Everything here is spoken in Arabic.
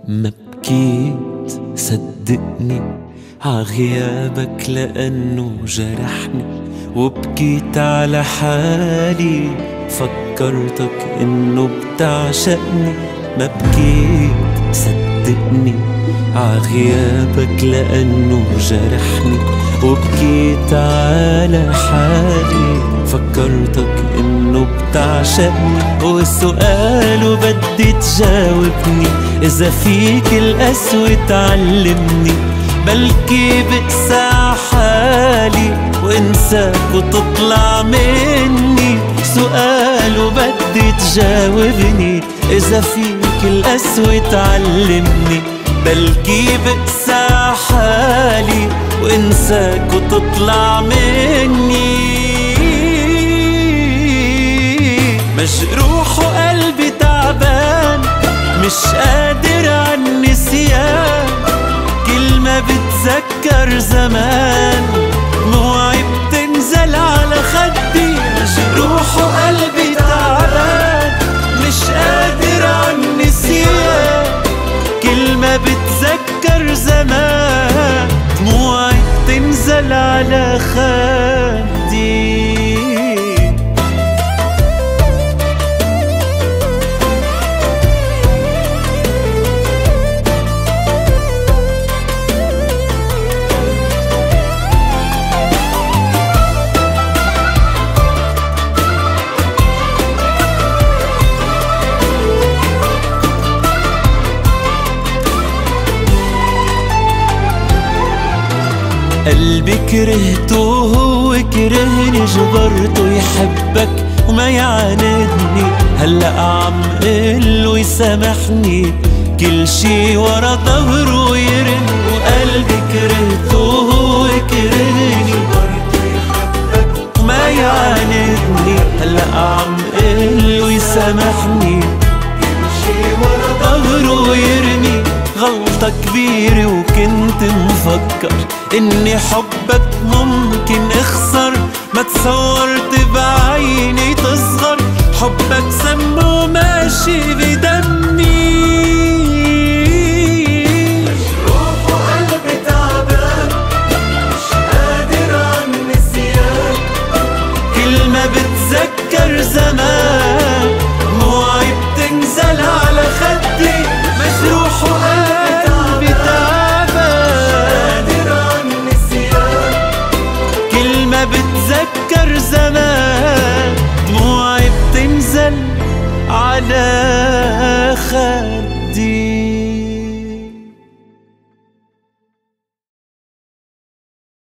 ما بكيت صدقني عغيابك لأنه جرحني، وبكيت على حالي فكرتك إنه بتعشقني. ما بكيت صدقني عغيابك لأنه جرحني، وبكيت على حالي فكرتك إنه بتعشقني. والسؤال وبدي تجاوبني، إذا فيك القسوة تعلمني، بلكي بقسى حالي وانساك وتطلع مني. سؤال وبدي تجاوبني، إذا فيك القسوة تعلمني، بلكي بقسى حالي وانساك وتطلع مني. مجروح وقلبي تعبان، مش قادر عالنسيان، كل ما بتذكر زمان دموعي بتنزل على خدي. مجروح وقلبي تعبان، مش قادر عالنسيان، كل ما بتذكر زمان دموعي بتنزل على خدي. قلبي كرهته وهو كرهني، جبرته يحبك وما يعاندني. هلأ عم قله يسامحني، كل شي ورا ظهره يرن. وقلبي كرهته وهو كرهني، جبرته يحبك وما يعاندني. هلأ عم قله يسامحني، كل شي ورا ظهره يرمي. غلطة كبيرة وكنت مفكر إني حبك ممكن اخسر، ما تصورت بعيني تصغر. حبك سمه ماشي بدمي. مجروح وقلبي تعبان، مش قادر عالنسيان، كل ما بتذكر زمان دموعي بتنزل على خدي. مجروح وقلبي تعبان، مش قادر عالنسيان، كل ما بتذكر زمان